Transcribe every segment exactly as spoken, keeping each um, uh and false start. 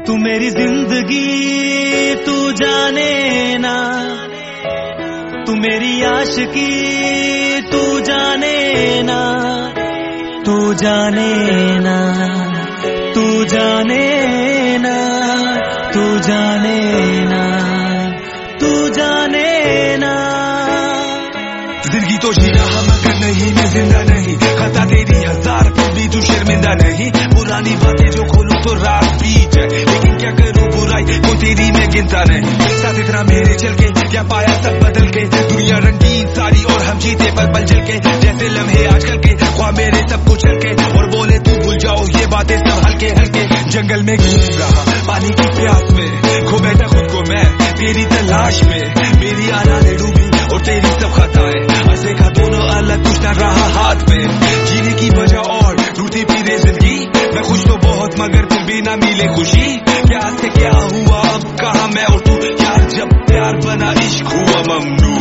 तू मेरी जिंदगी तू जाने ना, तू मेरी आशिकी तू जाने ना, तू जाने ना, तू जाने ना, तू जाने ना, तू जाने ना। जिंदगी तो जी रहा मगर नहीं मैं जिंदा नहीं, खता तेरी हजार फिर भी तू शर्मिंदा नहीं। पुरानी बातें जो खोलूं तो रात बीत जाए, लेकिन क्या करूं बुराई को तेरी मैं गिनता नहीं। साथ इतना मेरे चल के क्या पाया सब बदल के, दुनिया रंगीन सारी और हम जीते पल पल चल के। जैसे लम्हे आजकल के ख्वाब मेरे सब कुछ चल के, और बोले तू भूल जाओ ये बातें सब हल्के हल्के। जंगल में घूम रहा पानी की प्यास में, खो बैठा खुद को मैं तेरी तलाश में। मेरी आना ने डूबी और तेरी सब खताएं, हंसे का दोनों अलग कुछ न रहा हाथ में। जीने की वजह और टूटी पीरे जिंदगी, मैं खुश तो बहुत मगर फिर भी ना मिले खुशी। क्या से क्या हुआ अब कहा मैं और तू, यार जब प्यार बना इश्क हुआ ममनू।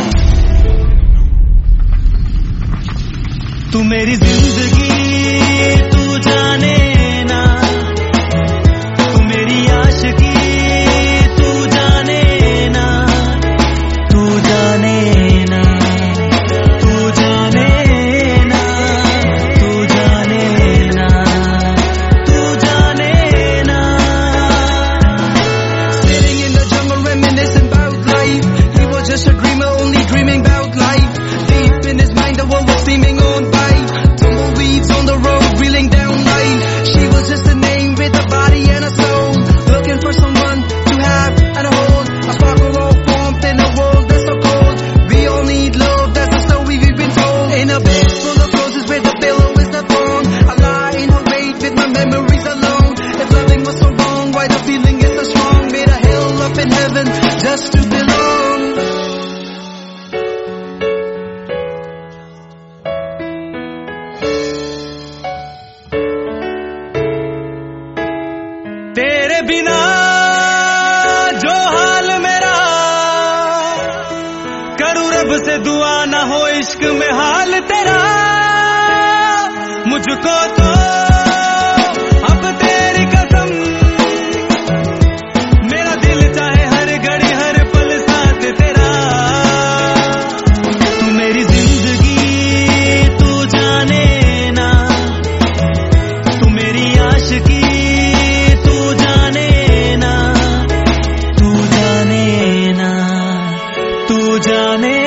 तू मेरी जिंदगी तू जाने ना, तू मेरी आशिकी तू जाने ना, तू जाने ना, तू जाने ना, तू जाने ना, तू जाने ना। Sitting in the jungle reminiscing about life, he was just a dreamer only dreaming about life. Deep in his mind the world was seeming on by, tumbleweeds on the road reeling down life. She was just a name with a body and a soul, looking for someone to have and hold. A sparkle of warmth in a world that's so cold. We all need love, that's the story we've been told. In a bed full of roses where the pillow is the throne, I lie in her wait with my memories alone. If loving was so wrong, why the feeling is so strong? Made a hell up in heaven just to belong. तेरे बिना जो हाल मेरा, करूं रब से दुआ ना हो इश्क में हाल तेरा। मुझको तो अब तेरी कसम, मेरा दिल चाहे हर घड़ी हर पल साथ तेरा। तू मेरी जिंदगी तू जाने ना, तू मेरी आशिकी तू जाने ना, तू जाने ना, तू जाने